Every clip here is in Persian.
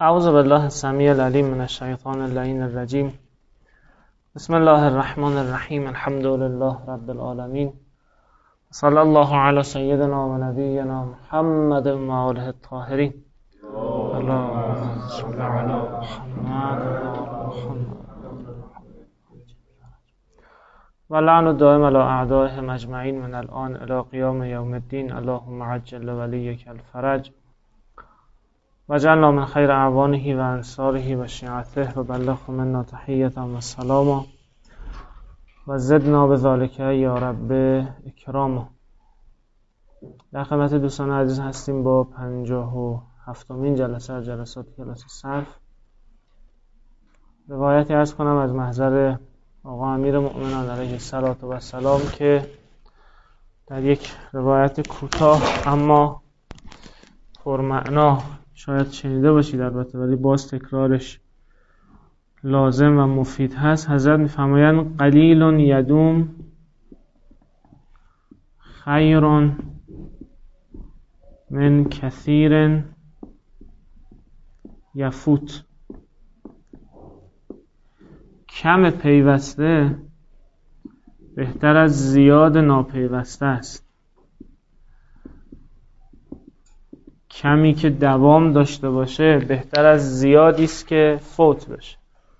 اعوذ بالله السمیع العلیم من الشیطان اللعین الرجیم. بسم الله الرحمن الرحیم. الحمد لله رب العالمین. صلی الله علی سیدنا و نبینا محمد و آله الطاهرین. اللهم صل علی محمد و لعن الدائم علی اعدائهم اجمعین من الان الی قیام یوم الدین. اللهم عجل ولیک الفرج وجعلنا من خیر اعوانه و انصاره و شیعته و بلغه منا تحیة و سلاما و زدنا بذالک یا رب اکراما. در خدمت دوستان عزیز هستیم با 57مین جلسه از جلسات کلاس صرف. روایتی عرض کنم از محضر آقا امیر مؤمنان علیه السلام که در یک روایت کوتاه اما پرمعنا، شاید شنیده باشید البته ولی باز تکرارش لازم و مفید هست. حضرت می‌فرمایند قلیل یدوم خیر من کثیر یفوت. کم پیوسته بهتر از زیاد ناپیوسته است. کمی که دوام داشته باشه بهتر از زیادی است که فوت بشه.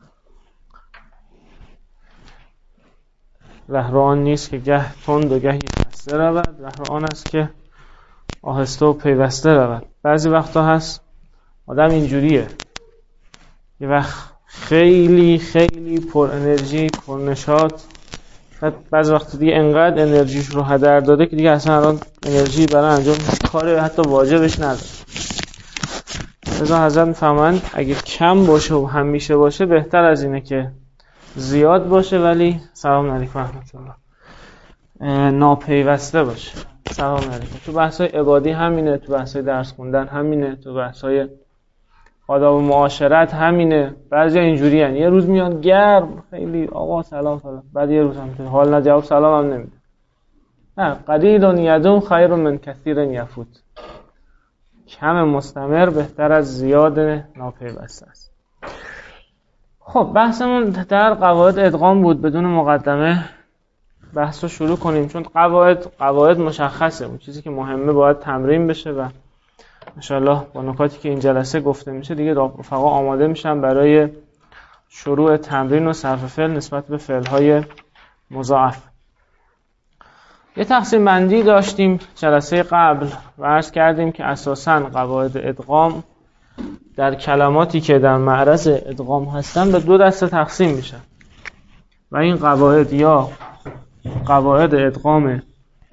رهرو آن نیست که گه تند و گهی خسته رود، رهرو آن است که آهسته و پیوسته رود. بعضی وقتا هست آدم اینجوریه، یه وقت خیلی خیلی پر انرژی، پر نشاط، بعضی وقت دیگه انقدر انرژیش رو هدر داده که دیگه اصلا الان انرژی برای انجام کار حتی واجبش نداره. لذا حضرت می‌فرمایند اگه کم باشه و همیشه باشه بهتر از اینه که زیاد باشه ولی سلام علیکم و رحمت الله ناپیوسته باشه. سلام علیکم. تو بحث‌های عبادی همینه، تو بحث‌های درس خوندن همینه، تو بحث‌های آداب و معاشرت همینه. بعضی اینجوری هن. یه روز میان گرم خیلی آقا سلام فلان، بعد یه روز هم حال نه جواب سلام هم نمیده. نه، قلیل یدوم خیر من کثیر یفوت. کم مستمر بهتر از زیاد ناپیوسته است. خب بحثمون در قواعد ادغام بود. بدون مقدمه بحث رو شروع کنیم چون قواعد مشخصه. اون چیزی که مهمه باید تمرین بشه و انشاءالله با نکاتی که این جلسه گفته میشه دیگه رفقا آماده میشن برای شروع تمرین و صرف فعل نسبت به فعل‌های مضاعف. یه تقسیم بندی داشتیم جلسه قبل و عرض کردیم که اساساً قواعد ادغام در کلماتی که در معرض ادغام هستن به دو دسته تقسیم میشن و این قواعد یا قواعد ادغام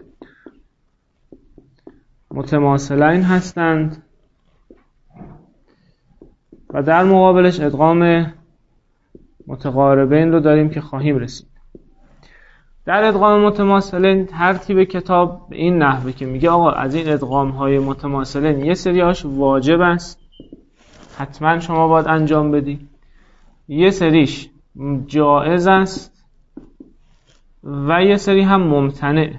متماثلین هستند و در مقابلش ادغام متقاربین رو داریم که خواهیم رسید. در ادغام متماثلین ترتیب کتاب به این نحوه که میگه آقا از این ادغام های متماثلین یه سریاش واجب است، حتما شما باید انجام بدی، یه سریش جائز است و یه سری هم ممتنع.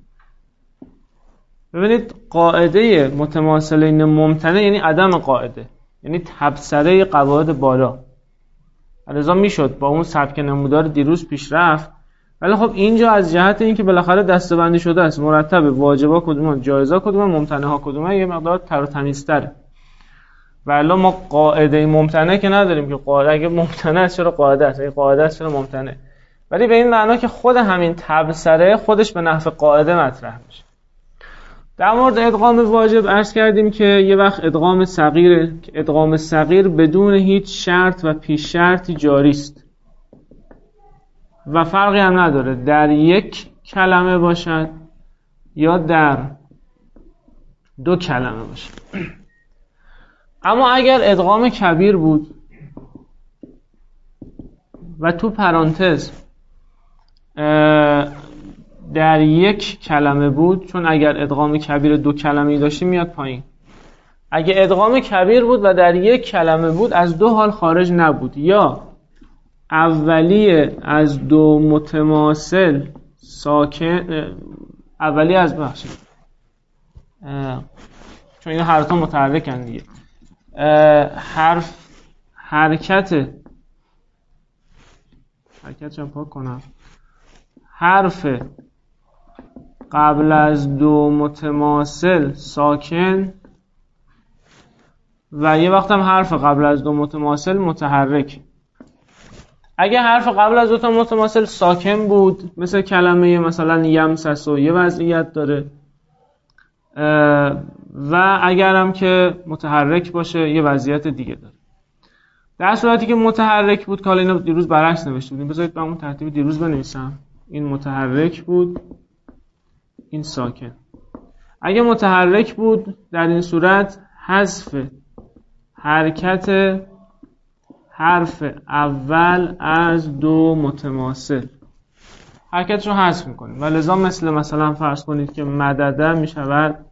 ببینید قاعده متماثلین ممتنع یعنی عدم قاعده، یعنی تبصره قواعد بالا. لذا میشد با اون سبک نمودار دیروز پیش رفت، ولی خب اینجا از جهت اینکه بالاخره دسته‌بندی شده است مرتب واجبا کدوم، جایزا کدوم، ممتنعها کدومه، یه مقدار تر و تمیزتره. ولی ما قاعده ممتنع که نداریم که قاعده اگه ممتنع است چرا قاعده است، اگه قاعده است چرا ممتنع. ولی به این معنا که خود همین تبصره خودش به نحو قاعده مطرح میشه. در مورد ادغام واجب عرض کردیم که یه وقت ادغام صغیره که ادغام صغیر بدون هیچ شرط و پیش شرطی جاری است و فرقی هم نداره در یک کلمه باشد یا در دو کلمه باشد. اما اگر ادغام کبیر بود و تو پرانتز در یک کلمه بود، چون اگر ادغام کبیر دو کلمه‌ای داشتیم میاد پایین. اگه ادغام کبیر بود و در یک کلمه بود از دو حال خارج نبود، یا اولیه از دو متماثل ساکن، اولیه از چون اینا هر دو متحرکن دیگه. حرکت رو پاک کنم، حرف قبل از دو متماثل ساکن و یه وقت هم حرف قبل از دو متماثل متحرک. اگه حرف قبل از دو تا متماثل ساکن بود، مثل کلمه مثلا یمسس و یه وضعیت داره، و اگرم که متحرک باشه یه وضعیت دیگه داره. در صورتی که متحرک بود، که حالا اینو دیروز برعکس نوشته بودیم، بذارید با همون ترتیب دیروز بنویسم. این متحرک بود، این ساکن. اگه متحرک بود در این صورت حذف حرکت حرف اول از دو متماثل، حرکتش رو حذف میکنیم و لذا مثلا فرض کنید که مدده میشود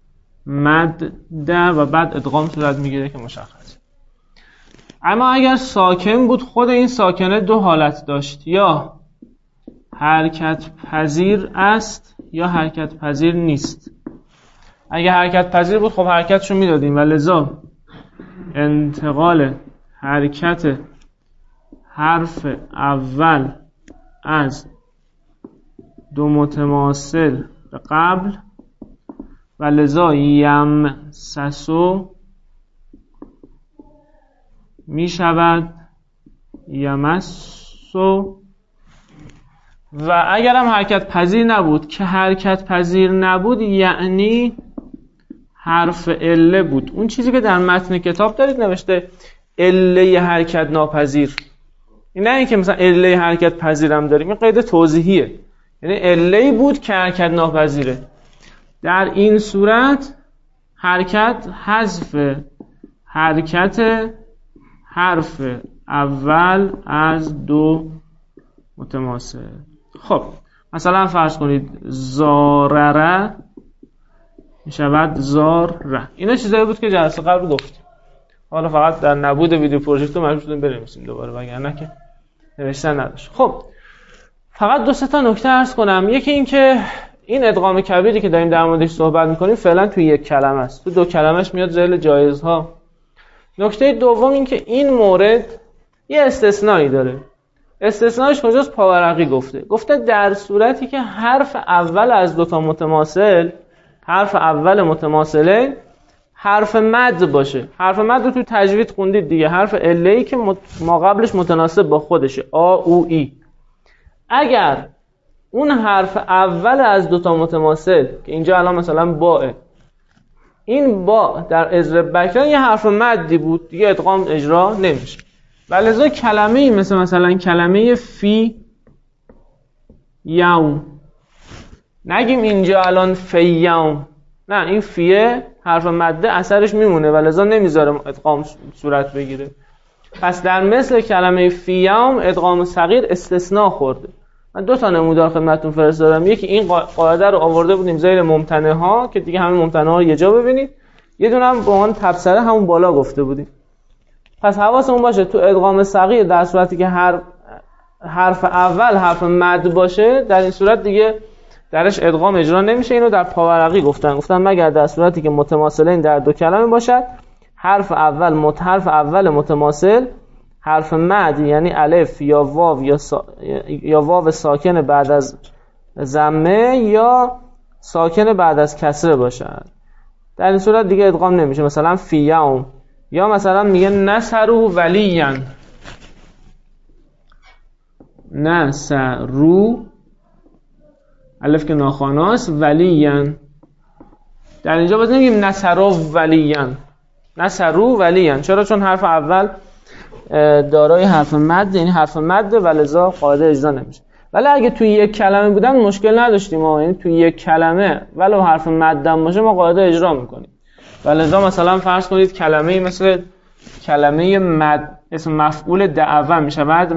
مده و بعد ادغام صورت میگیره که مشخصه. اما اگر ساکن بود، خود این ساکنه دو حالت داشت، یا حرکت پذیر است یا حرکت پذیر نیست. اگر حرکت پذیر بود خب حرکتش رو میدادیم و لذا انتقال حرکت حرف اول از دو متماثل به قبل و لذا یمسسو می شود یمسو. و اگر هم حرکت پذیر نبود، که حرکت پذیر نبود یعنی حرف اله بود، اون چیزی که در متن کتاب دارید نوشته اله حرکت ناپذیر، این نه اینکه مثلا اله حرکت پذیرم داریم، این قید توضیحیه، یعنی الهی بود که حرکت ناپذیره. در این صورت حرکت حذف حرکت حرف اول از دو متماثل. خب مثلا فرض کنید زارره میشود زاره. اینا چیزایی بود که جلسه قبل گفتیم، حالا فقط در نبود ویدیو پروژکتور مجبور شدیم بنویسیم دوباره، وگرنه که نوشتن نداشت. خب فقط دو سه تا نکته عرض کنم. یکی این که این ادغام کبیری که داریم در موردش صحبت میکنیم فعلا توی یک کلمه است، تو دو کلمهش میاد ذیل جایزها. نکته دوم این که این مورد یه استثنایی داره. استثناش کجاست؟ پاورقی گفته در صورتی که حرف اول از دو تا متماثل، حرف اول متماثله حرف مد باشه. حرف مد رو تو تجوید خوندید دیگه، حرف الهی که ما قبلش متناسب با خودشه، آ او ای. اگر اون حرف اول از دو تا متماثل که اینجا الان مثلا باء، این با در ازر بکران یه حرف مدی بود دیگه، ادغام اجرا نمیشه. ولذا کلمه‌ای مثلا کلمه فی یوم، نگیم اینجا الان فی یوم، نه، این فیه حرف مده اثرش میمونه ولذا نمیذاره ادغام صورت بگیره. پس در مثل کلمه فی یوم ادغام صغیر استثناء خورده. من دو تا نمودار خدمتتون فرستادم، یکی این قاعده رو آورده بودیم ذیل ممتنع ها که دیگه همین ممتنع ها رو یه جا ببینید، یه دونه هم به عنوان تبصره همون بالا گفته بودیم. پس حواسمون باشه تو ادغام صغیر در صورتی که حرف اول حرف مد باشه، در این صورت دیگه درش ادغام اجرا نمیشه. اینو در پاورقی گفتن مگر در صورتی که متماثلین در دو کلمه باشد، حرف اول متماثل حرف مد یعنی الف یا واو یا واو ساکن بعد از ضمه یا ساکن بعد از کسره باشد، در این صورت دیگه ادغام نمیشه. مثلا فی یوم، یا مثلا میگه نصرو ولیان، نصرو الف که ناخواناست، ولیان، در اینجا باید نمیگیم نصرو ولیان، نصرو ولیان. چرا؟ چون حرف اول دارای حرف مد یعنی حرف مد و لذا قاعده اجرا نمیشه. ولی اگه توی یک کلمه بودن مشکل نداشتیم ما، یعنی توی یک کلمه ولو حرف مد هم باشه ما قاعده اجرا میکنیم. و لذا مثلا فرض کنید کلمه مثل کلمه مد اسم مفعول دعوه میشه بعد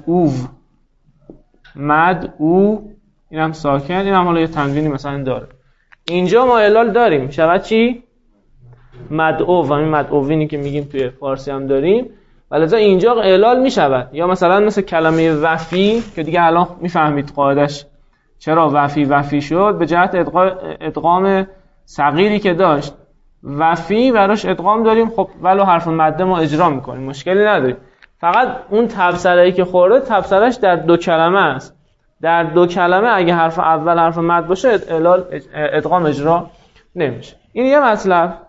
مدعو، این هم ساکن، این هم حالا یه تنوینی مثلا داره. اینجا ما علال داریم شود چی؟ مدعو، و این مدعوینی که میگیم توی فارسی هم داریم، ولذا اینجا علال میشود. یا مثلا مثل کلمه وفی که دیگه الان میفهمید قاعدش چرا وفی شد، به جهت ادغام صغیری که داشت و فی براش ادغام داریم. خب ولو حرف مد ما اجرا میکنیم، مشکلی نداریم. فقط اون تبصره‌ای که خورده تبصرهش در 2 کلمه است. در 2 کلمه اگه حرف اول حرف مد باشه ادغام اجرا نمیشه. این یه مطلب.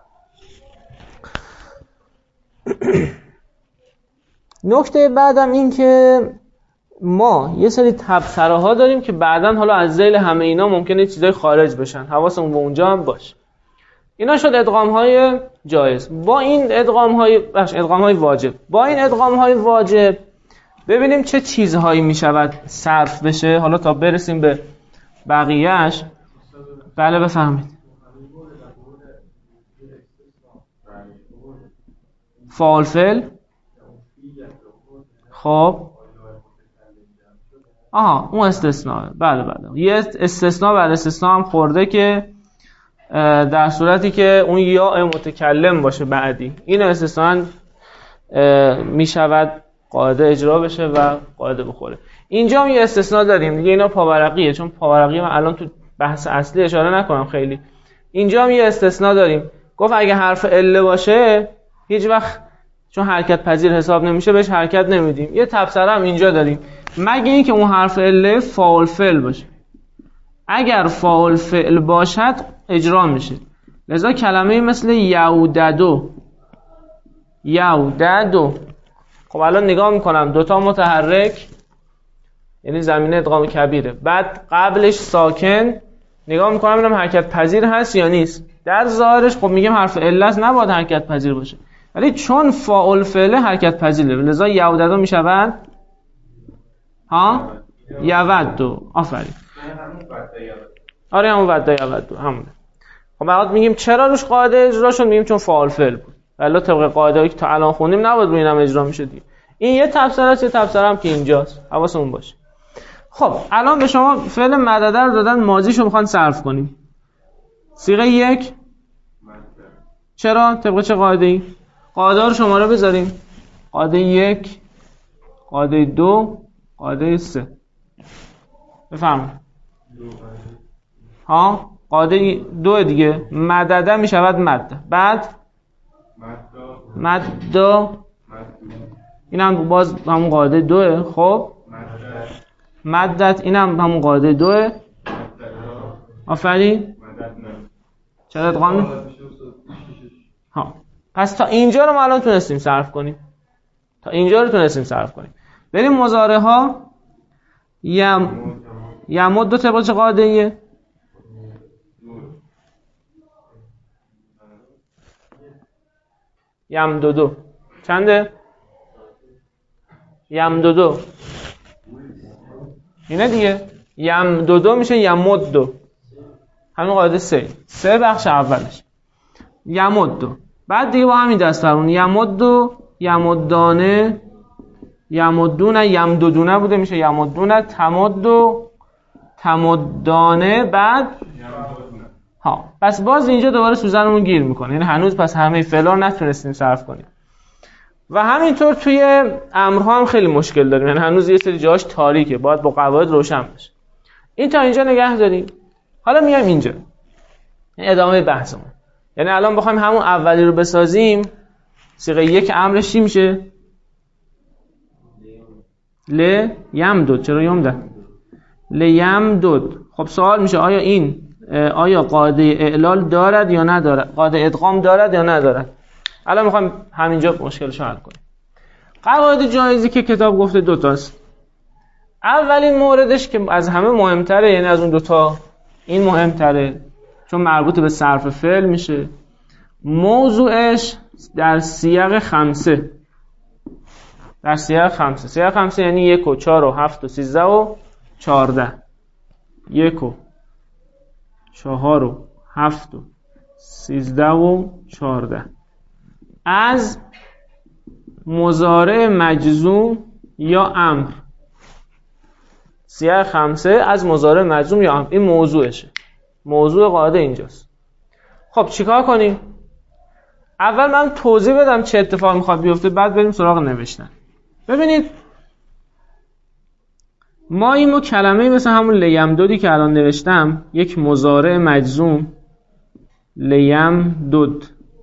نکته بعدم این که ما یه سری تبصره ها داریم که بعداً حالا از ذیل همه اینا ممکنه چیزای خارج بشن، حواسمون به اونجا هم باشه. اینا شد ادغام های جایز. با این ادغام های واجب، با این ادغام های واجب ببینیم چه چیزهایی میشود صرف بشه. حالا تا برسیم به بقیهش. بله بفهمید. فاعل فعل. خب اون استثناء. بله یه استثناء بعد استثناء هم خورده که در صورتی که اون یا متکلم باشه بعدی، این استثناء می شود قاعده اجرا بشه و قاعده بخوره. اینجا هم یه استثناء داریم دیگه، اینا پاورقیه، چون پاورقی من الان تو بحث اصلی اشاره نکنم خیلی. اینجا هم یه استثناء داریم، گفت اگه حرف عله باشه هیچ وقت چون حرکت پذیر حساب نمیشه بهش حرکت نمیدیم. یه تبصره هم اینجا داریم، مگه اینکه اون حرف عله فاعل فعل باشه. اگر فاعل فعل باشد اجرا میشه. لذا کلمه مثل یوددو. خب الان نگاه میکنم 2 تا متحرک، یعنی زمینه ادغام کبیره، بعد قبلش ساکن، نگاه میکنم ببینم حرکت پذیر هست یا نیست. در ظاهرش خب میگم حرف عله نباید حرکت پذیر باشه، ولی چون فاعل فعل حرکت پذیره، لذا یوددو میشود یوددو. آفرین. آره همون وددا یوددو همونه. خب بعد میگیم چرا روش قاعده اجرا شد؟ میگیم چون فاعل فعل بود. ولی طبق قاعده‌ای که تا الان خوندیم نباید روی اینم اجرا میشه دیگه. این یه تفسیر است، یه تفسیر هم که اینجاست، حواسمون باشه. خب الان به شما فعل مدده رو دادن، ماضیشو میخوان صرف کنیم. صیغه 1 چرا؟ طبق چه قاعده‌ای؟ قاعده رو شماره بذاریم. قاعده 1، قاعده 2، قاعده 3. بفرمایید. قاعده 2 دیگه، مدده میشود مد. بعد مد. اینم باز همون قاعده 2. خب مدت اینم همون قاعده 2. آفرین. چرا ادغام؟ پس تا اینجا رو ما الان تونستیم صرف کنیم. بریم مضارع ها. یمد طبق چه قاعده ایه؟ یمددو. چنده؟ یمددو. اینه دیگه. یمددو میشه یمددو. همین قاعده 3 بخش اولش. یمددو. بعد دیگه با همین دستمون یمددو، یمدانه، یمدونه، یمددونه بوده میشه یمدونه، تمددو، تمدانه. بعد پس باز اینجا دوباره سوزنمون گیر میکنه، یعنی هنوز پس همه فعلا نتونستیم صرف کنیم. و همینطور توی امرها هم خیلی مشکل داریم، یعنی هنوز یه سری جاش تاریکه، باید با قواعد روشن بشه. این تا اینجا نگه داریم. حالا میایم اینجا ادامه بحثمون. یعنی الان بخوایم همون اولی رو بسازیم، صیغه 1 امرش چی میشه؟ ل یمدد. چرا یمدد؟ ل یمدد. خب سوال میشه آیا قاعده اعلال دارد یا ندارد؟ قاعده ادغام دارد یا ندارد؟ الان میخوایم همینجا مشکلشو حل کنیم. قواعد جایزی که کتاب گفته 2 تاست. اولین موردش که از همه مهمتره، یعنی از اون 2 تا این مهمتره چون مربوط به صرف فعل میشه. موضوعش در سیاق 5. در سیاق 5. سیاق 5 یعنی 1 و 4 و 7 و 13 و 14. 1 و 4 و 7 و 13 و 14 از مضارع مجزوم یا امر. سیاق 5 از مضارع مجزوم یا امر. این موضوعشه. موضوع قاعده اینجاست. خب چیکار کنیم؟ اول من توضیح بدم چه اتفاقی میخواد بیفته، بعد بریم سراغ نوشتن. ببینید ما اینو کلمه مثل همون لیمدودی که الان نوشتم، یک مضارع مجزوم لیمدود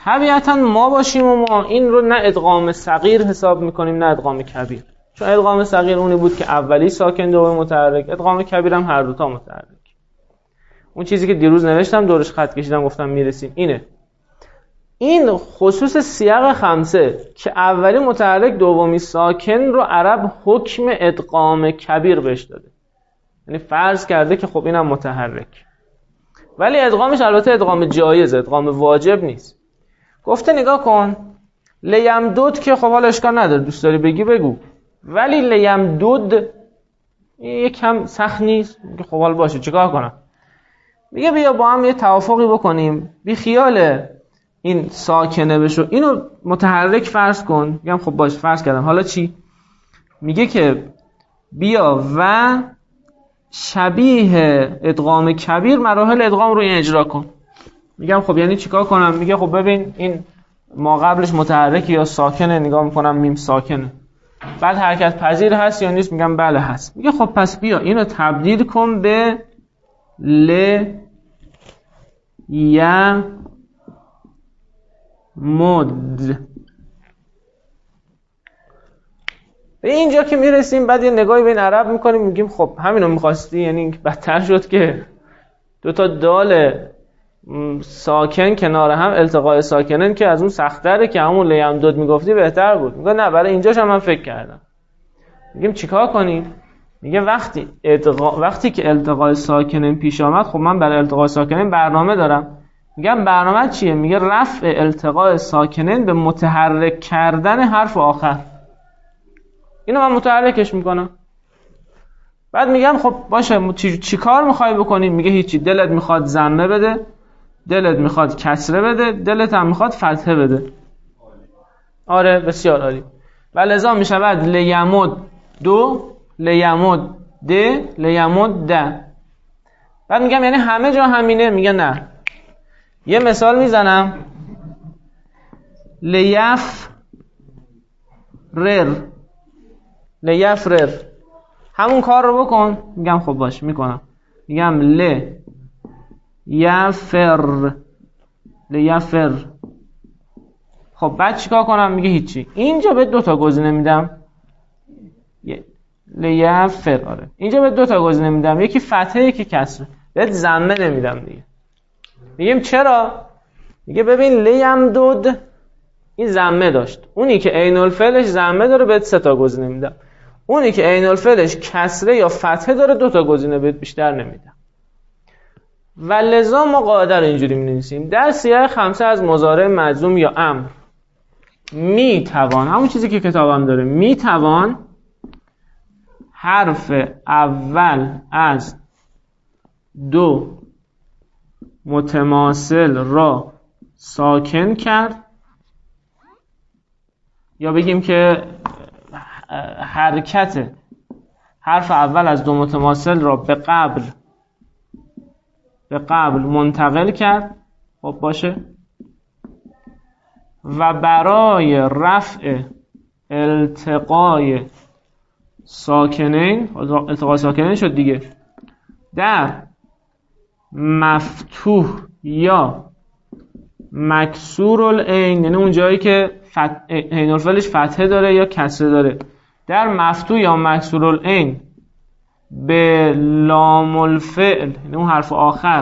طبیعتا ما باشیم و ما این رو نه ادغام صغیر حساب میکنیم نه ادغام کبیر، چون ادغام صغیر اونی بود که اولی ساکن دومی متحرک، ادغام کبیر هم هر دوتا متحرک. اون چیزی که دیروز نوشتم دورش خط کشیدم گفتم میرسیم اینه. این خصوص سیاق خمسه که اولی متحرک دومی ساکن رو عرب حکم ادغام کبیر بهش داده، یعنی فرض کرده که خب اینم متحرک، ولی ادغامش البته ادغام جایز، ادغام واجب نیست. گفته نگاه کن لیمدود که خب حالا اشکال نداره، دوست داری بگی بگو، ولی لیمدود یکم سخت نیست. خب حالا باشه چیکار کنم؟ میگه بیا با هم یه توافقی بکنیم، بی خیال این ساکنه بشو، اینو متحرک فرض کن. میگم خب باشه فرض کردم، حالا چی؟ میگه که بیا و شبیه ادغام کبیر مراحل ادغام رو اجرا کن. میگم خب یعنی چیکار کنم؟ میگه خب ببین این ما قبلش متحرک یا ساکنه، نگاه میکنم میم ساکنه، بعد حرکت پذیر هست یا نیست؟ میگم بله هست. میگه خب پس بیا اینو تبدیل کن به ل یا مد. به اینجا که میرسیم بعد یه نگاهی به این عرب میکنیم، میگیم خب همینو میخواستی؟ یعنی بدتر شد که دوتا دال ساکن کنار هم التقاء ساکنن که از اون سخت‌تره که همون لیمدود میگفتی بهتر بود. میگه نه برای اینجاش هم من فکر کردم. میگیم چیکار کنیم؟ میگه وقتی که التقاء ساکنن پیش آمد، خب من برای التقاء ساکنن برنامه دارم. میگم برنامه چیه؟ میگه رفع التقاء ساکنن به متحرک کردن حرف آخر. اینو من متحرکش میکنم. بعد میگم خب باشه چی کار میخوای بکنیم؟ میگه هیچی، دلت میخواد ضمه بده، دلت میخواد کسره بده، دلت هم میخواد فتحه بده. آره بسیار عالی. و لذا میشود لیمود دو، لیمود ده، لیمود ده. بعد میگم یعنی همه جا همینه؟ میگه نه. یه مثال میزنم، لیفرر همون کار رو بکن. میگم خب باش میکنم. میگم لیفر. خب بعد چیکار کنم؟ میگه هیچی. اینجا به دو تا گزینه میدم، لیفر. آره اینجا به دو تا گزینه میدم، یکی فتحه یکی کسره، بهت ضمه نمیدم دیگه. میگیم چرا؟ میگه ببین لیمدود این ضمه داشت، اونی که عین الفعلش ضمه داره بهت سه تا گزینه میدم، اونی که عین الفعلش کسره یا فتحه داره دو تا گزینه بهت بیشتر نمیدم. و لذا ما قاعده رو اینجوری می‌نویسیم در سیاق خمسه از مضارع مجزوم یا امر میتوان، همون چیزی که کتابم داره، میتوان حرف اول از دو متماثل را ساکن کرد، یا بگیم که حرکت حرف اول از دو متماثل را به قبل منتقل کرد. خب باشه. و برای رفع التقاء ساکنین، التقاء ساکنین شد دیگه، در مفتوح یا مکسور العین، یعنی اون جایی که عین الفعلش فتحه داره یا کسره داره، در مفتوح یا مکسور العین به لام الفعل، یعنی اون حرف آخر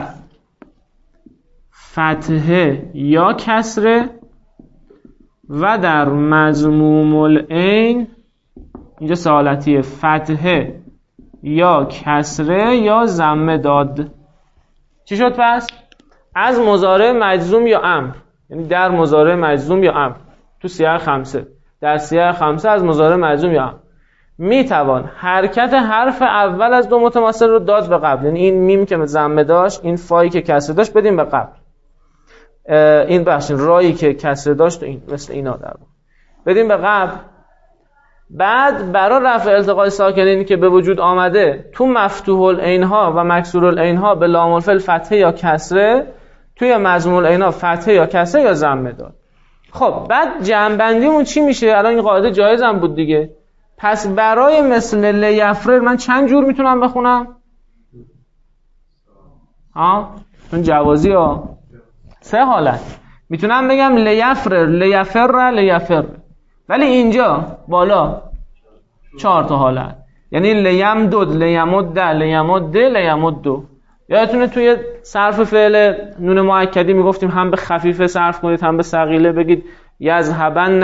فتحه یا کسره، و در مضموم العین اینجا سوالتیه فتحه یا کسره یا ضمه داد. چی شد پس؟ از مضارع مجزوم یا امر، یعنی در مضارع مجزوم یا امر تو سیاق خمسه، در سیاق خمسه از مضارع مجزوم یا امر میتوان حرکت حرف اول از دو متماثل رو داد به قبل، یعنی این میم که ضمه داشت، این فایی که کسره داشت بدیم به قبل، این بخشین رایی که کسره داشت و این مثل اینا در بدیم به قبل. بعد برای رفع التقاء ساکنینی که به وجود آمده تو مفتوح العینها و مکسور العینها به لام الفعل فتحه یا کسره، توی مضموم العینها فتحه یا کسره یا ضمه داد. خب بعد جمع‌بندیمون چی میشه؟ الان این قاعده جایزم بود دیگه. پس برای مثل لیفرر من چند جور میتونم بخونم؟ چون جوازی ها 3 حالت. میتونم بگم لیفر، ولی اینجا بالا 4 تا حالت، یعنی لیمدد، لیمد، لیمدو. یادتونه توی صرف فعل نون مؤکدی میگفتیم هم به خفیف صرف کنید هم به ثقیله، بگید یذهبن،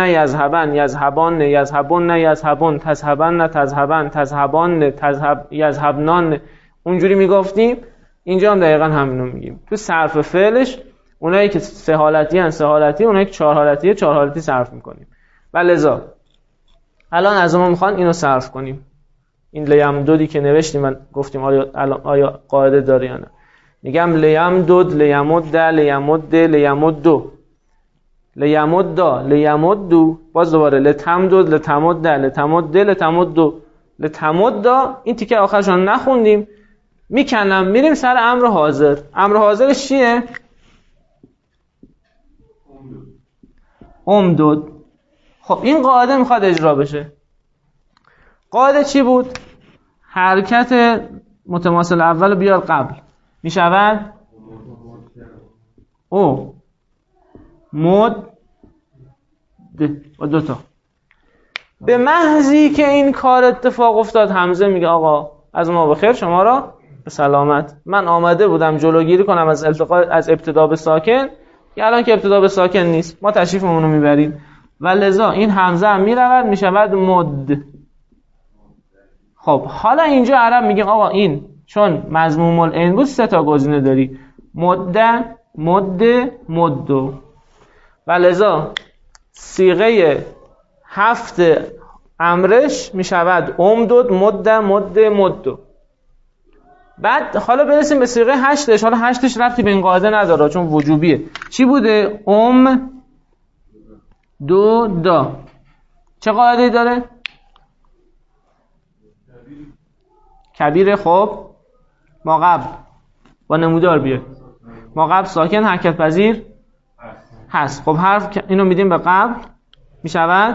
تذهبان، یذهبنان، اونجوری میگفتیم. اینجا هم دقیقاً همینو میگیم. تو صرف فعلش اونایی که 3 حالتی ان 3 حالتی، اونایی که 4 حالتیه 4 حالتی صرف میکنیم. و لذا الان از ما میخوان اینو صرف کنیم. این لیمدودی که نوشتیم من گفتیم آیا قاعده داره یا نه. میگم لیمدود، لیمد، لیمدو، لیمدو، باز دوباره لتمدود، لتمدا. این تیکه آخرشون نخوندیم. میکنم میریم سر امر حاضر. امر حاضرش چیه؟ امدود. خب این قاعده میخواد اجرا بشه. قاعده چی بود؟ حرکت متماثل اول بیار قبل، میشود او مد و 2 تا. به محضی که این کار اتفاق افتاد حمزه میگه آقا از ما بخیر، شما را به سلامت. من آمده بودم جلوگیری کنم از ابتدا به ساکن، که الان که ابتدا به ساکن نیست ما تشریفمون رو میبریم و لذا این حمزه هم میرود میشود مد. خب حالا اینجا عرب میگیم آقا این چون مضموم العین بود 3 تا گزینه داری، مد، مدو، و لذا صیغه 7 امرش میشود امدود، مدو. بعد حالا برسیم به صیغه 8ش. حالا 8ش ربطی به این قاعده نداره چون وجوبیه. چی بوده؟ دو دا. چه قاعده‌ای داره؟ کبیر. خب ما قبل با نمودار بیه، ما قبل ساکن حرکت پذیر هست. خب حرف اینو میدیم به قبل میشود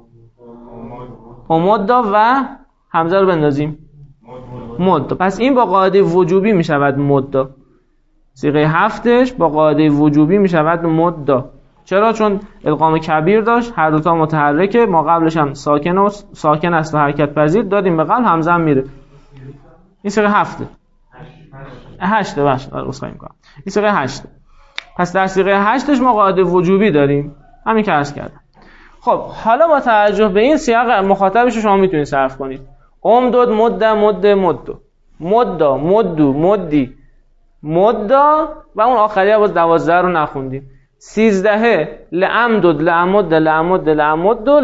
امدا و حمزه رو بندازیم مد. پس این با قاعده وجوبی میشود مد. صیغه 7ش با قاعده وجوبی میشود مد. چرا؟ چون ادغام کبیر داشت، هر دوتا متحرکه، ما قبلش هم ساکن است و حرکت پذیر، دادیم به قبل حمزه هم میره. این صیغه 7 8 باشه اسخای میکنم. این صیغه 8. پس در صیغه 8ش ما قاعده وجوبی داریم، همین که عرض کردم. خب حالا با توجه به این سیاق مخاطبش رو شما میتونید صرف کنید. امدود، مدا، مدی، مدا، و اون آخریه باز 12 رو نخوندیم. 13 لعمدود، لعمدو،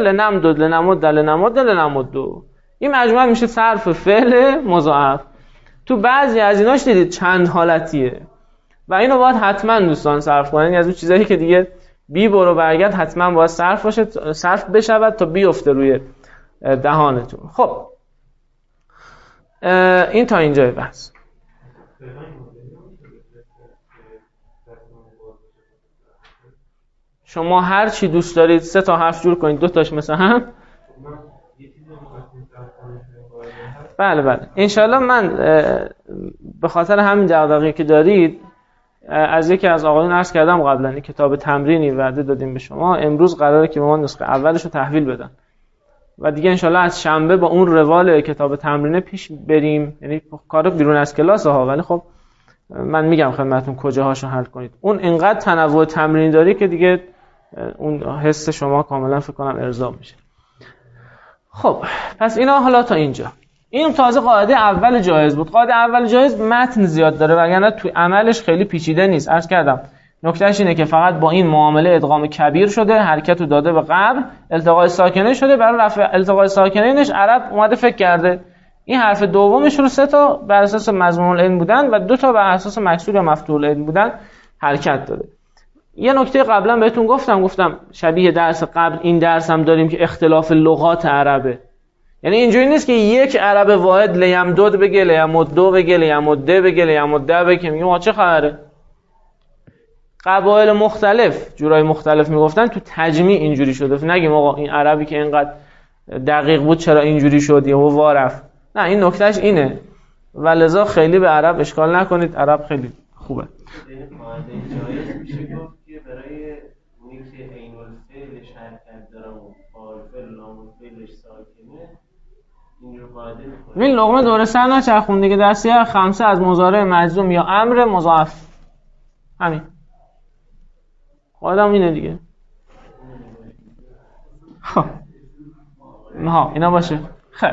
لنمدو. این مجموعه میشه صرف فعل مضاعف. تو بعضی از ایناش دیدید چند حالتیه و اینو باید حتما دوستان صرف کنن. یعنی از اون چیزایی که دیگه بی برو برگرد حتما باید صرف بشود تا بیفته روی دهانتون. خب این تا اینجای بحث. شما هر چی دوست دارید 3 تا حرف جور کنید، 2 تاش مثل هم. بله انشالله. من به خاطر همین دغدغه‌ای که دارید از یکی از آقایون عرض کردم قبلا این کتاب تمرینی وعده دادیم به شما، امروز قراره که به ما نسخه اولش رو تحویل بدن و دیگه انشالله از شنبه با اون روال کتاب تمرینه پیش بریم. یعنی کار بیرون از کلاس ها، ولی خب من میگم خدمتتون کجاهاشو حل کنید. اون اینقدر تنوع تمرینی داری که دیگه اون حس شما کاملا فکر کنم ارضا میشه. خب پس اینا حالا تا اینجا. این تازه قاعده اول جایز بود. قاعده اول جایز متن زیاد داره وگرنه توی عملش خیلی پیچیده نیست. عرض کردم نکتهش اینه که فقط با این معامله ادغام کبیر شده، حرکت رو داده به قبل، التقاء ساکنه شده. برای رفع التقاء ساکنینش عرب اومده فکر کرده این حرف دومش رو 3 تا بر اساس مضموم العین بودن و 2 تا بر اساس مکسور یا مفتوح العین بودن حرکت داده. یه نکته قبلا بهتون گفتم شبیه درس قبل این درس هم داریم که اختلاف لغات عربه. یعنی اینجوری نیست که یک عرب واحد لیمدود بگه، لیمدو بگه، لیمده بگه، لیمده بگه. میگه ما چه خبره؟ قبایل مختلف جورای مختلف میگفتن، تو تجمیع اینجوری شده. نگیم آقا این عربی که اینقدر دقیق بود چرا اینجوری شد یا وارف. نه، این نکتهش اینه و لذا خیلی به عرب اشکال نکنید. عرب خیلی خوبه. جایز میشه گفت که برای که عین الفعلش حرکت داره و فاعل لام الفعلش ساکنه اینجور قاعده میکنه. این لقمه دوره سر نچرخون دیگه، در سیاق خمسه از مضارع مجزوم یا امر مضاعف. همین قاعدم اینه دیگه. ها اینا باشه. خیلی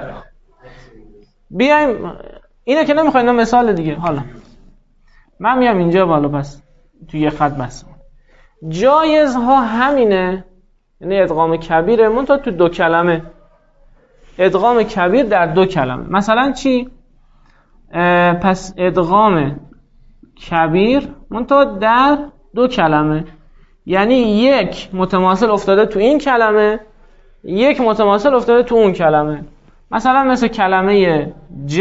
بیایم اینه که نمیخوایم، اینا مثال دیگه. حالا من میام اینجا بالا، پس تو یه خط بس جایزها همینه، یعنی ادغام کبیره منتها تو دو کلمه. ادغام کبیر در دو کلمه. مثلا چی؟ پس ادغام کبیر منتها در دو کلمه، یعنی یک متماثل افتاده تو این کلمه، یک متماثل افتاده تو اون کلمه. مثلا مثل کلمه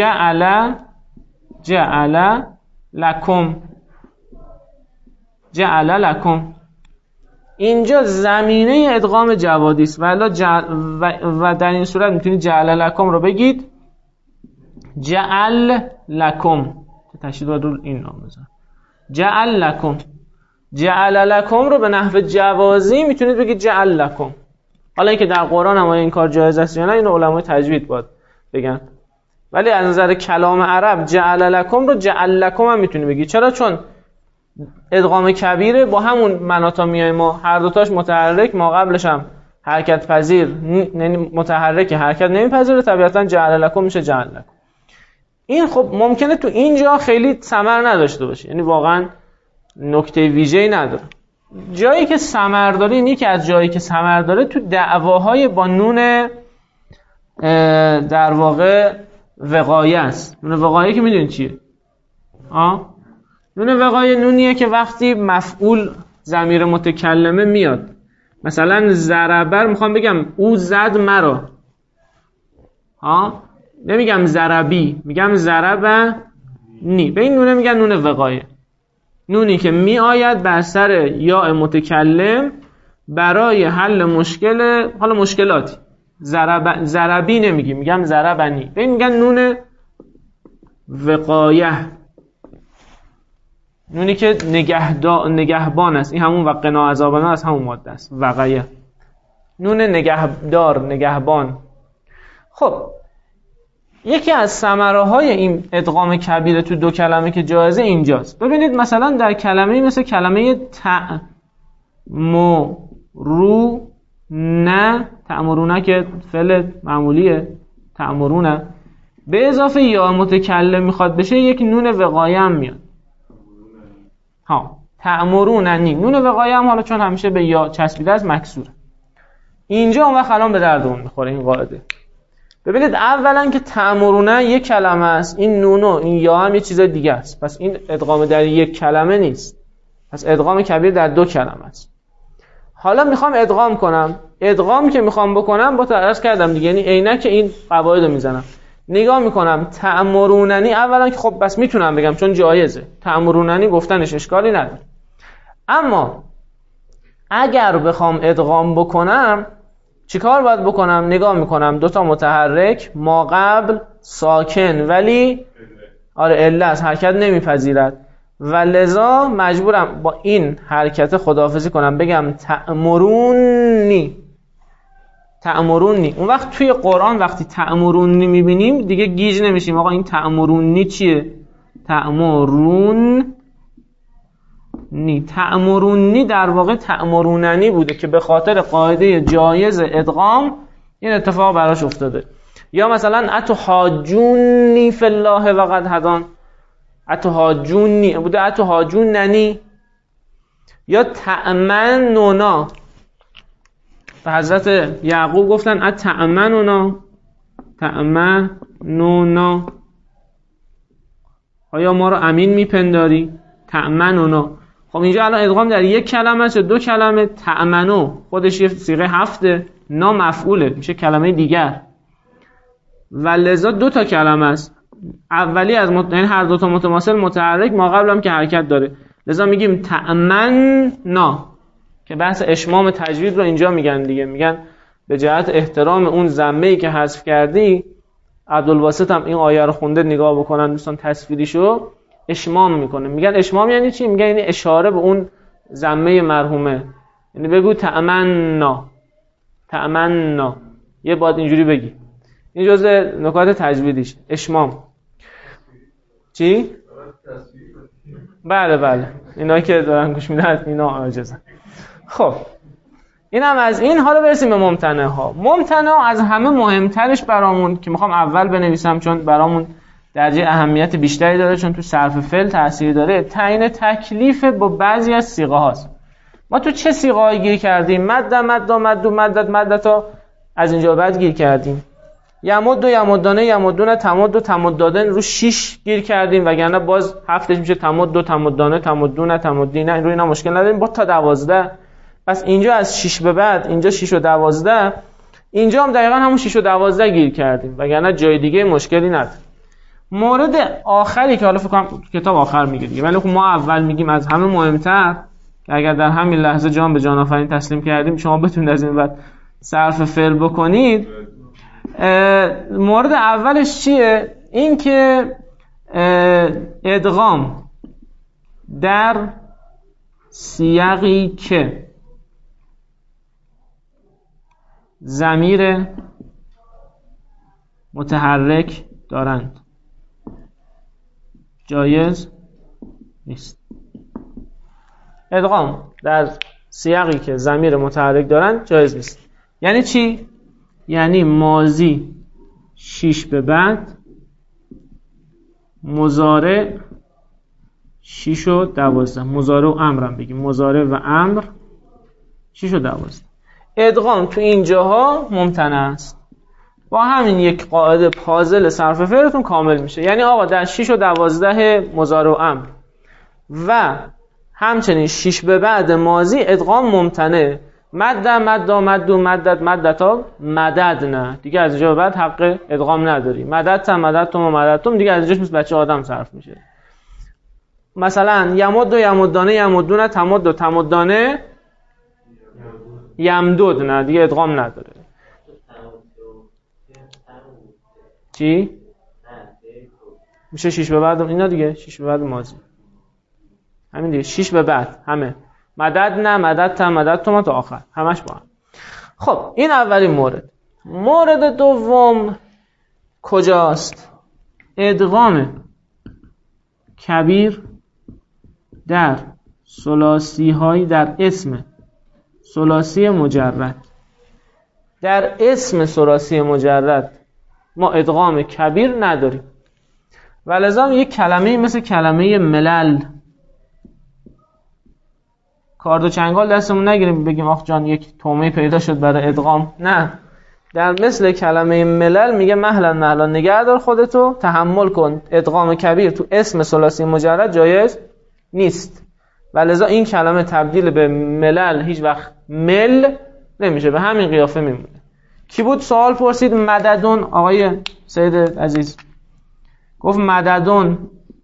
جعل لکم. جعل لکم اینجا زمینه ادغام جوادی است و در این صورت میتونید جعل لکم رو بگید جعل لکم، تشدید رو این نام بزن، جعل لکم. جعل لکم رو به نحو جوازی میتونید بگید جعل لکم. حالا اینکه در قرآن هم این کار جایز است یا نه اینو علمای تجوید باید بگن، ولی از نظر کلام عرب جعل لکم رو جعل لکم هم میتونی بگی. چرا؟ چون ادغام کبیره، با همون مناطا میای ما، هر دوتاش متحرک، ما قبلش هم حرکت پذیر، متحرک حرکت نمیپذیره، طبیعتا جعل لکم میشه جعل لکم. این خب ممکنه تو اینجا خیلی ثمر نداشته باشه، یعنی واقعا نکته ویژه‌ای نداره. جایی که ثمر داره، اینی که از جایی که ثمر داره تو دعواهای با نون در واقع وقایه است. نون وقایه که میدونید چیه؟ نون وقایه نونیه که وقتی مفعول ضمیر متکلمه میاد، مثلا ضربر میخوام بگم او زد مرا، نمیگم ضربی، میگم ضربنی، به این نونه میگن نون وقایه. نونی که می آید بر سر یا متکلم برای حل مشکل، حالا مشکلاتی. ضربی نمیگیم، میگم ضربنی، به این میگن نون وقایه. نونی که نگهبان است، این همون وقنا عذابنا از همون ماده است، وقایه. نون نگهدار، نگهبان. خب یکی از ثمره‌های این ادغام کبیره تو دو کلمه که جایزه اینجاست. ببینید مثلا در کلمه‌ای مثل کلمه تأمرونه که فعل معمولیه، تأمرونه، به اضافه یا متکلم میخواد بشه یک نون وقایه هم میاد. تأمروننی، نون وقایه هم حالا چون همیشه به یا چسبیده است مکسوره. اینجا اون وقت الان به دردمون میخوره این قاعده. ببینید اولا که تأمرونه یک کلمه است، این نونو این یا هم یه چیز دیگه است، پس این ادغام در یک کلمه نیست، پس ادغام کبیر در دو کلمه است. حالا میخوام ادغام کنم، ادغام که میخوام بکنم با تعرض کردم دیگه، یعنی عینک این قواعد رو میزنم، نگاه میکنم تأمروننی. اولا که خب بس میتونم بگم چون جایزه، تأمروننی گفتنش اشکالی نداره. اما اگر بخوام ادغام بکنم چیکار باید بکنم؟ نگاه میکنم دوتا متحرک، ما قبل ساکن ولی الا از حرکت نمیپذیرد و لذا مجبورم با این حرکت خداحافظی کنم، بگم تأمرونی. اون وقت توی قرآن وقتی تأمرونی میبینیم دیگه گیج نمیشیم آقا این تأمرونی چیه؟ تأمرونی در واقع تأمروننی بوده که به خاطر قاعده جایز ادغام این اتفاق براش افتاده. یا مثلا اتحاجونی فی الله و قد هدان، اتحاجونی بوده اتحاجوننی. یا تأمنونا، به حضرت یعقوب گفتن اتأمنونا، آیا ما رو امین میپنداری؟ تأمنونا. خب اینجا الان ادغام در یک کلمه است، دو کلمه. تأمنو خودش یه صیغه هفته، نا مفعوله، میشه کلمه دیگر و لذا دو تا کلمه است. اولی از یعنی هر دو تا متماثل متحرک، ما قبل هم که حرکت داره، لذا میگیم تأمنا که بحث اشمام تجوید رو اینجا میگن دیگه، میگن به جهت احترام اون ضمه‌ای که حذف کردی. عبدالباسط هم این آیه رو خونده، نگاه بکنن دوستان تصویریشو، اشمام میکنه. میگن اشمام یعنی چی؟ میگن یعنی اشاره به اون ضمه مرحومه، یعنی بگو تأمنا، تأمنا، یه باد اینجوری بگی. این جزء نکات تجویدیش. اشمام چی؟ بله بله، اینایی که دارن گوش میدن اینا عاجزن. خب اینم از این. حالا برسیم به ممتنع ها. ممتنع از همه مهمترش برامون که میخوام اول بنویسم چون برامون درجه اهمیت بیشتری داره، چون تو صرف فعل تأثیر داره، تعیین تکلیف با بعضی از صیغه هاست. ما تو چه صیغه هایی گیر کردیم؟ مد، مد، مد، مدد، مدتا، از اینجا بعد گیر کردیم. یمد و یمدانه، یمدونه، تمد و تمدادن رو 6 گیر کردیم، وگرنه باز هفتش میشه تمد و تمدانه، تمدونه، تمدینه، رو اینا مشکل نداریم. با تا 12. پس اینجا از 6 به بعد، اینجا 6 و 12، اینجا هم دقیقاً همون 6 و 12 گیر کردیم، وگرنه جای دیگه مشکلی نداره. مورد آخری که حالا فکر کنم کتاب آخر میگه دیگه، ولی خب ما اول میگیم از همه مهمتر که اگر در همین لحظه جان به جان آفرین تسلیم کردیم شما بتونید از این بعد صرف فعل بکنید. مورد اولش چیه؟ این که ادغام در سیاقی که ضمیر متحرک دارند جایز نیست. ادغام در سیاقی که ضمیر متحرک دارند جایز نیست. یعنی چی؟ یعنی ماضی 6 به بعد، مضارع 6 و 12. مضارع و امرم بگیم، مضارع و امر 6 و 12. ادغام تو این جاها ممتنع است. با همین یک قاعده پازل صرف فعلتون کامل میشه. یعنی آقا در 6 و 12 مضارع و امر و همچنین 6 به بعد ماضی ادغام ممتنع. مد، مد، مد، مدد، مدتا، مدد نه دیگه، از اینجا به بعد حق ادغام نداری. مدد، مددتم و مددتم دیگه از اینجاش مثل بچه آدم صرف میشه. مثلا یمد و یمدانه، یمدونه، تمد و تمدانه، یمدود نه دیگه ادغام نداره. چی؟ میشه 6 به بعد اینا دیگه، 6 به بعد ماضی همین دیگه، 6 به بعد همه. مدد نه، مدد، مددتم تا آخر همش با هم. خب این اولین مورد. مورد دوم کجاست؟ ادغام کبیر در ثلاثی های در اسم ثلاثی مجرد. در اسم ثلاثی مجرد ما ادغام کبیر نداریم، ولذا یک کلمه مثل کلمه ملل، کارد و چنگال دستمون نگیریم بگیم آخ جان یک تومه پیدا شد برای ادغام. نه، در مثل کلمه ملل میگه مهلا نگه دار خودتو، تحمل کن، ادغام کبیر تو اسم ثلاثی مجرد جایز نیست. ولذا این کلمه تبدیل به ملل هیچ وقت مل نمیشه، به همین قیافه میمونه. کی بود سوال پرسید؟ مددون، آقای سید عزیز گفت مددون.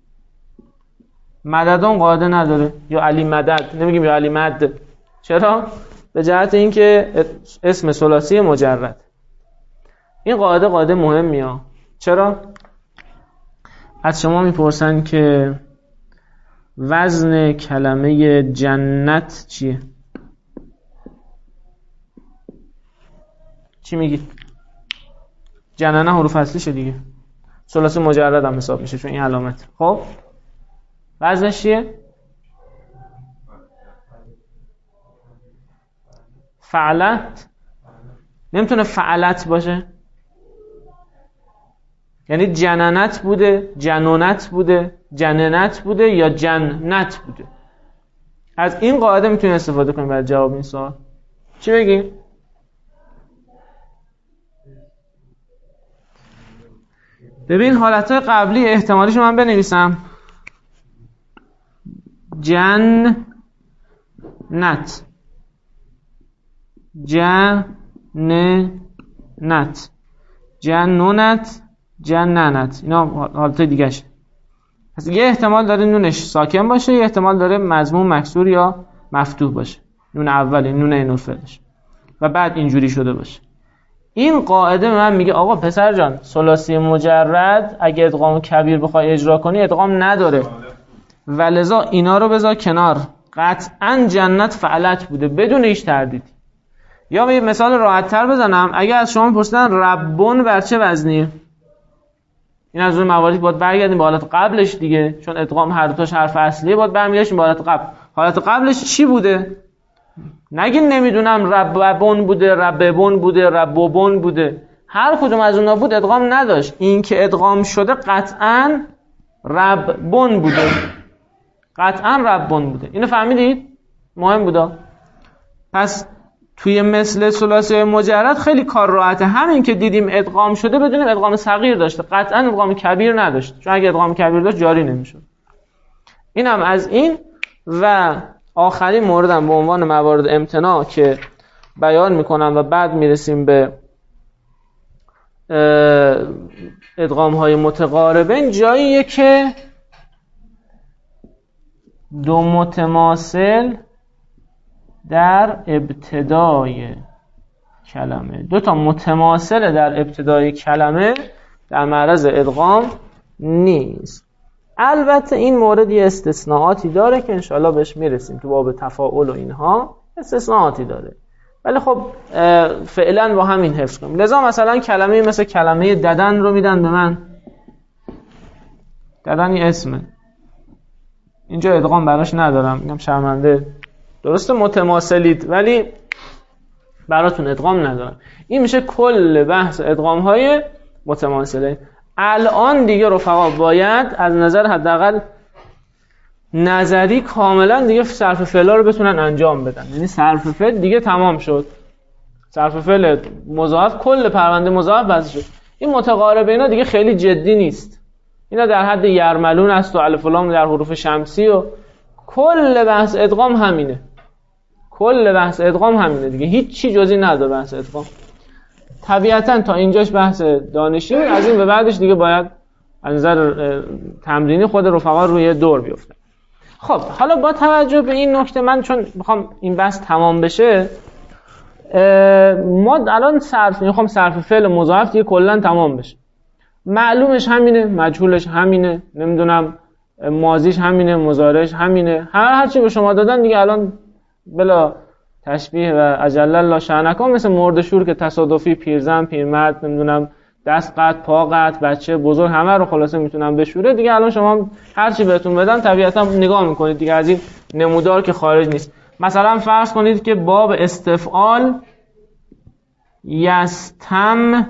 مددون قاعده نداره، یا علی مدد نمیگیم یا علی مد. چرا؟ به جهت اینکه اسم ثلاثی مجرد. این قاعده مهمیه. چرا؟ از شما میپرسن که وزن کلمه جنت چیه؟ چی میگید؟ جننه حروف اصلیشه دیگه، ثلاثی مجرد هم حساب میشه چون این علامت. خب وزنش چیه؟ فعلت. نمیتونه فعلت باشه، یعنی جننت بوده، جنونت بوده، جننت بوده یا جنت بوده. از این قاعده میتونید استفاده کنید برای جواب این سوال. چی بگیم؟ ببین حالتهای قبلی احتمالیشو من بنویسم. جنت، جننت، جنونت، جننت، اینا حالتهای دیگه شه. پس یه احتمال داره نونش ساکن باشه، یه احتمال داره مضموم مکسور یا مفتوح باشه، نون اولی، نون اینوفلش، و بعد اینجوری شده باشه. این قاعده من میگه آقا پسر جان ثلاثی مجرد اگه ادغام کبیر بخوای اجرا کنی ادغام نداره، ولذا اینا رو بذار کنار. قطعا جنت فعلت بوده بدون هیچ تردیدی. یا به یه مثال راحت تر بزنم، اگر از شما پرسیدن ربون بر چه وزنیه، این از اون مواردی باید برگردیم به حالت قبلش دیگه، چون ادغام هر دوتاش حرف اصلیه، باید برمیگردیم به حالت قبل. حالت قبلش چی بوده؟ نگین نمیدونم ربون بوده، رببون بوده، ربوبون بوده، هر کدوم از اونها بود ادغام نداشت. این که ادغام شده قطعاً ربون بوده، قطعاً ربون بوده. اینو فهمیدید؟ مهم بوده. پس توی مثل ثلاثی مجرد خیلی کار راحته. همین که دیدیم ادغام شده بدونیم ادغام صغیر داشته، قطعاً ادغام کبیر نداشت، چون اگه ادغام کبیر داشت جاری نمیشد. اینم از این. و آخرین موردم به عنوان موارد امتناع که بیان میکنم و بعد میرسیم به ادغام های متقاربین، جاییه که دو متماثل در ابتدای کلمه، دو تا متماثل در ابتدای کلمه در معرض ادغام نیست. البته این مورد یه استثناءاتی داره که انشاءالله بهش میرسیم تو باب تفاعل و اینها، استثناءاتی داره، ولی خب فعلا با همین حفظ کنیم. لذا مثلا کلمه مثل کلمه ددن رو میدن به من، ددن یه اسمه، اینجا ادغام براش ندارم، اینم شرمنده، درسته متماثلید ولی براتون ادغام ندارم. این میشه کل بحث ادغام های متماثله. الان دیگه رفقا باید از نظر حداقل نظری کاملا دیگه صرف فعل رو بتونن انجام بدن. یعنی صرف فعل دیگه تمام شد، صرف فعل مضاعف کل پرونده مضاعف بس شد. این متقارب اینا دیگه خیلی جدی نیست، اینا در حد یرملون است و الف و لام در حروف شمسی و کل بحث ادغام همینه، کل بحث ادغام همینه دیگه، هیچ چی جزئی نداره بحث ادغام. طبیعتاً تا اینجاش بحث دانشی، از این به بعدش دیگه باید از نظر تمرینی خود رفقا روی دور بیفته. خب حالا با توجه به این نکته، من چون میخوام این بحث تمام بشه، ما الان میخوام صرف فعل مضاعف دیگه کلا تمام بشه. معلومش همینه، مجهولش همینه، نمیدونم ماضیش همینه، مضارعش همینه، هر چی به شما دادن دیگه الان بلا تشبیه و اجل الله شأنکم، مثل مرد شور که تصادفی پیرزن، پیرمرد، نمیدونم دست قطع، پا قطع، بچه بزرگ، همه رو خلاصه میتونم بشوره دیگه. الان شما هر چی بهتون بدن طبیعتا نگاه میکنید دیگه، از این نمودار که خارج نیست. مثلا فرض کنید که باب استفعال یستم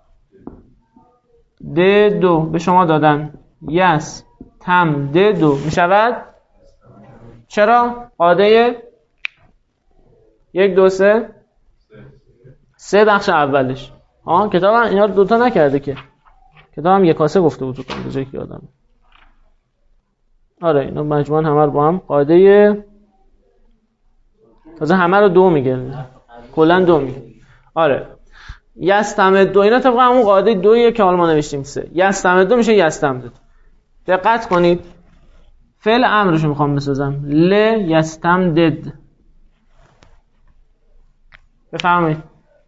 د دو به شما دادن، یستم د دو میشود چرا؟ قاعده 1 2 3 بخش اولش. کتاب هم اینا رو دوتا نکرده که، کتاب هم یک کاسه گفته بود به جایی که آدم. آره اینا مجموعاً همه رو با هم قاعده تازه همه رو 2 میگه، کلا 2 میگه. آره یستم دو، اینا طبق همون قاعده 2 که حالا ما نوشتیم 3. یستم دو میشه یستم دو. دقت کنید فعل امرشو میخوام بسازم، ل یستم دد. بفرمایید.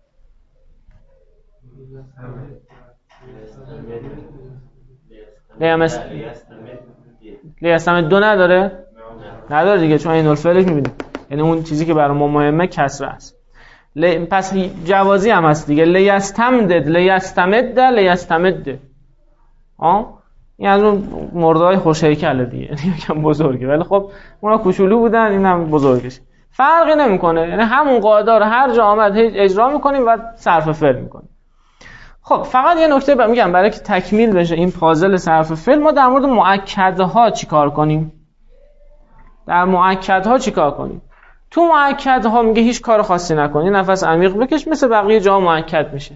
لیستم دو نداره؟ نداره دیگه، چون این الفعلش میبینیم، یعنی اون چیزی که برای ما مهمه کسره است. پس جوازی هم هست دیگه، لیستمدد، لیستمد، لیستمد. این از اون مردهای خوش هیکله دیگه، یعنی یکم بزرگه، ولی خب اونا کوچولو بودن، اینم بزرگش. فرقی نمیکنه، یعنی همون قاعده رو هر جا آمد اجرا میکنیم و صرف فعل میکنیم. خب فقط یه نکته میگم برای که تکمیل بشه این پازل صرف فعل، ما در مورد مؤکدها چیکار کنیم؟ در مؤکدها چیکار کنیم؟ تو مؤکدها میگه هیچ کار خاصی نکنی، نفس عمیق بکش، مثل بقیه جا مؤکد میشه.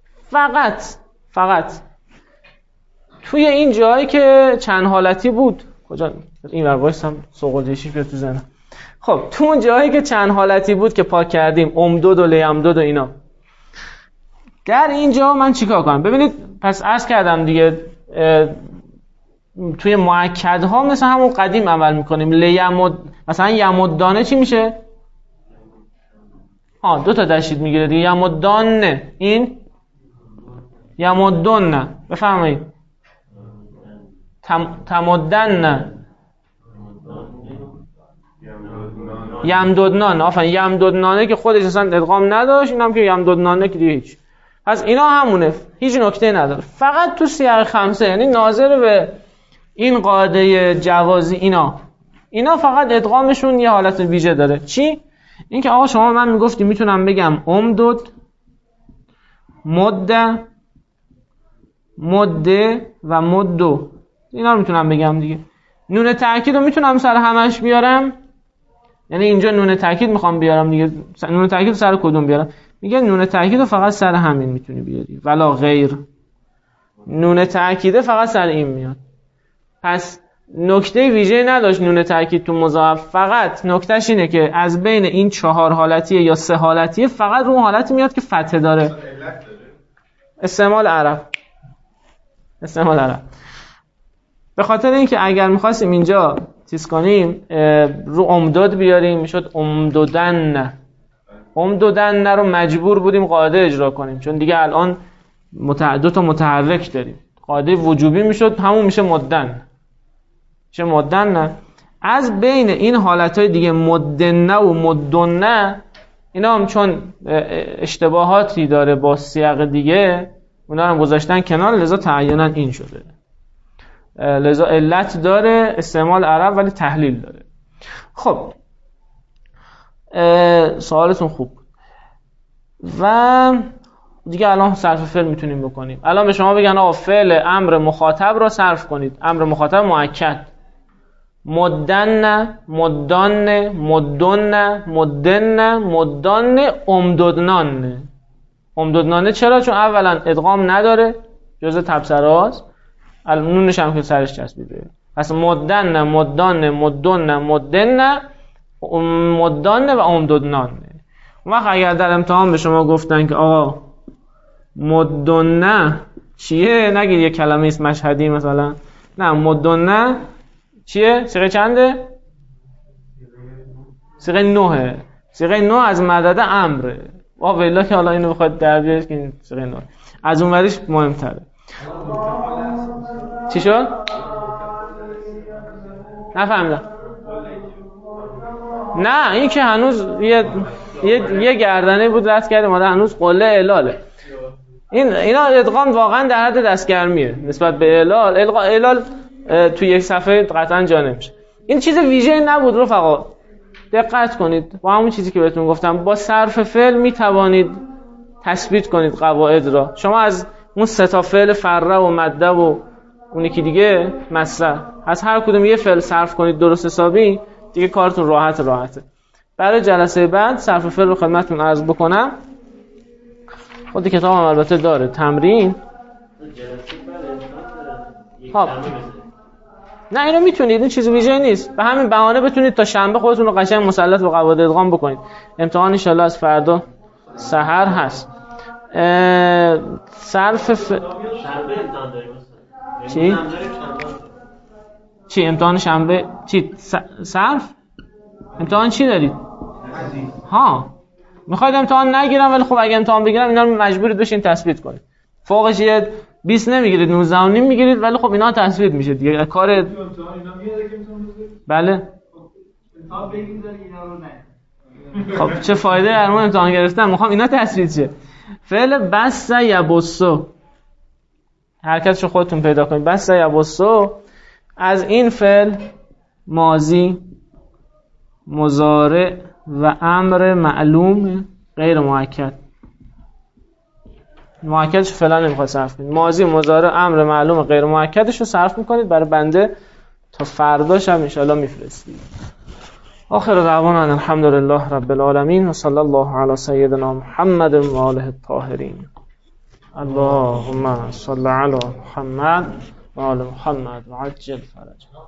فقط توی این جایی که چند حالتی بود، کجا این ور وایسم سوغلجشی بیاد تو زنم. خب تو اون جایی که چند حالتی بود که پاک کردیم، امدود و لیمدود و اینا، در اینجا من چیکار کنم؟ ببینید پس عرض کردم دیگه، توی مؤکدها مثل همون قدیم عمل میکنیم. لیمد مثلا یمدانه چی میشه؟ 2 تا تشدید میگیره دیگه، یمدان، این یمدون. بفرمایید. تمدن، یمددنان. آفرین، یمددنانه که خودش اصلا ادغام نداشت، اینم که یمددنانه که دیگه هیچ. پس اینا همونه، هیچ نکته نداره. فقط تو سیاق خمسه، یعنی ناظر به این قاعده جوازی، اینا فقط ادغامشون یه حالت ویژه داره. چی؟ این که آقا شما من میگفتی میتونم بگم امدد، مده و مدو، اینا رو میتونم بگم دیگه. نون تأکید رو میتونم سر همش بیارم، یعنی اینجا نون تأکید میخوام بیارم دیگه. نون تأکید سر کدوم بیارم؟ میگه نون تأکید رو فقط سر همین میتونی بیاری، ولا غیر. نون تأکید فقط سر این میاد. پس نکته ویژه نداشت نون تأکید تو مضاعف، فقط نکتهش اینه که از بین این 4 حالتیه یا 3 حالتیه فقط رو حالتی میاد که فتحه داره. استعمال عرب. به خاطر اینکه اگر می‌خواستیم اینجا چیز کنیم رو امداد بیاریم میشد امددن رو مجبور بودیم قاعده اجرا کنیم، چون دیگه الان دو تا متحرک داریم. قاعده وجوبی میشد همون میشه مدن. نه از بین این حالتهای دیگه مدنه و مدنه، اینا هم چون اشتباهاتی داره با سیاق دیگه اونا هم گذاشتن کنار، لذا تعیینا این شده. لذا علت داره استعمال عرب ولی تحلیل داره. خب سوالتون خوب. و دیگه الان صرف فعل میتونیم بکنیم. الان به شما بگن آقا فعل امر مخاطب را صرف کنید. امر مخاطب مؤکد. مدن، مدان، مدن، مدن، مدان، امددنان. امددنانه چرا؟ چون اولا ادغام نداره، جزء تبصره‌هاست، نونش هم که سرش چسبیده. پس مدن، مدان، مدن، مدن، مدان و امددنان. اون وقت اگر در امتحان به شما گفتن که آقا مدن چیه، نگید یه کلمه است مشهدی مثلا، نه، مدن چیه؟ صیغه چنده؟ صیغه 9. صیغه 9 از مدد امره. والله که حالا اینو بخواد در بیارید که این صیغه 9 از اون وریش مهمتره. چی شد؟ نفهمیدم. نه این که هنوز یه گردنه بود رد کرده ماده، هنوز قله الاله. اینا ادغام واقعا در حد دستگرمیه نسبت به الال توی یک صفحه قطعا جا نمیشه. این چیز ویژه نبود رفقا، دقت کنید. با همون چیزی که بهتون گفتم با صرف فعل میتوانید تثبیت کنید قواعد را. شما از اون 3 تا فعل فره و مده و اونی که دیگه مصدر، از هر کدوم یه فعل صرف کنید درست حسابی، دیگه کارتون راحته. برای جلسه بعد صرف فعل رو خدمتتون عرض بکنم. خود کتابم البته داره تمرین. خب نه اینو میتونید، این چیز ویژه نیست. به همین بهانه بتونید تا شنبه خودتون رو قشنگ مسلط به قواعد ادغام بکنید. امتحان ان شاءالله از فردا سحر هست. صرف شنبه امتحان داریم. چی امتحان شنبه؟ چی صرف؟ امتحان چی دارید؟ ها میخواید امتحان نگیرم، ولی خب اگه امتحان بگیرم اینا رو مجبورید بشین تثبیت کنید. فوقش یه 20 نمیگیرید، 19 و نیم میگیرید، ولی خب اینا تثبیت میشه دیگه. کار بله امتحان بگیرید اینا رو نه. خب چه فایده در اون امتحان گرفتن؟ میخوام اینا تثبیت شه. فعل بس یبسو، حرکتشو خودتون پیدا کنید. بس یبسو از این فعل ماضی، مضارع و امر معلوم غیر مؤکد. مؤکدش فعلا نمیخواد صرف کنید. ماضی، مضارع، امر معلوم غیر مؤکدش رو صرف میکنید برای بنده تا فرداش هم ان شاء الله میفرستید. آخر دعوانا الحمدلله رب العالمین و صلی الله علی سیدنا محمد و آله الطاهرین. اللهم صل علی محمد و آل محمد و عجل فرجه.